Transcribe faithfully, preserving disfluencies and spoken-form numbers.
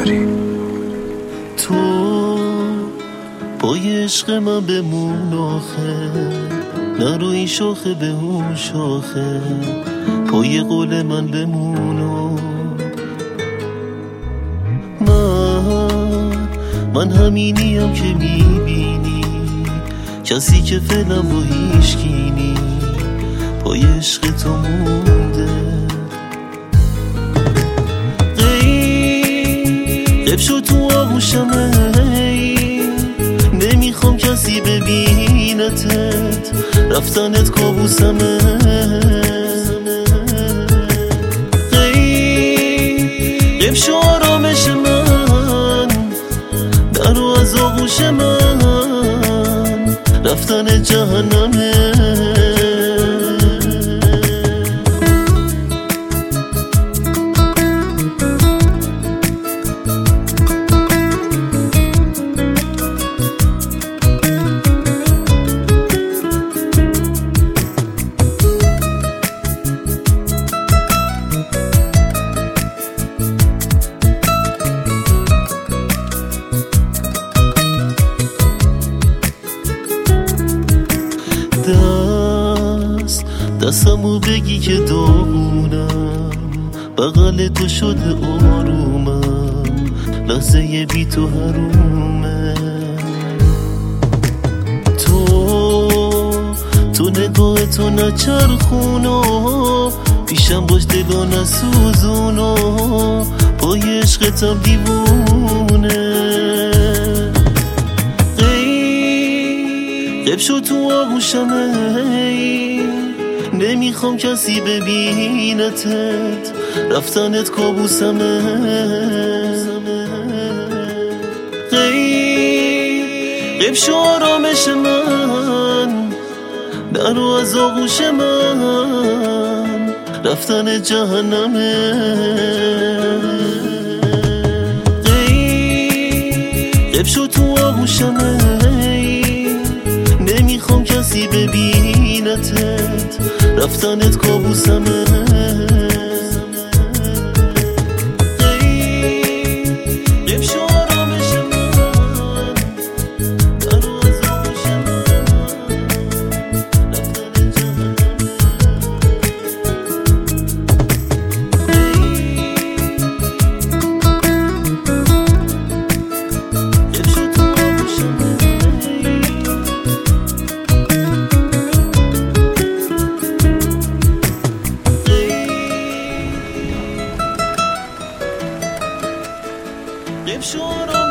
ببری. تو پای عشق من بمون آخه، نرو این شاخه به اون شاخه، پای قول من بمونو. من من همینیم که میبینی، کسی که فعلا با هیچکی نی، پای عشق تو مونده. غیب شد تو آغوشم، نمیخوام کسی ببینتت، رفتنت کابوسمه. غیب شو آرامش من، درو از آغوش من، رفتن جهنمه. دست دستمو بگی که داغونم، بغل تو شده آرومم، لحظه بی تو حرومه. تو تو نگاه تو نچرخونو، پیشم باش دلو نسوزونو، پای عشقتم دیوونه. غیب شد تو آغوشم، نمیخوام کسی ببینتت، رفتنت کابوسمه. غیب شو آرامش من، درو از آغوش من، رفتن جهنمه. غیب شد تو آغوشم، نمیخوام کسی ببینتت، رفتنت کابوسمه. غیب شو آرامش من، درو از آغوش من، رفتن جهنمه. غیب شد تو آغوشم، غیب شو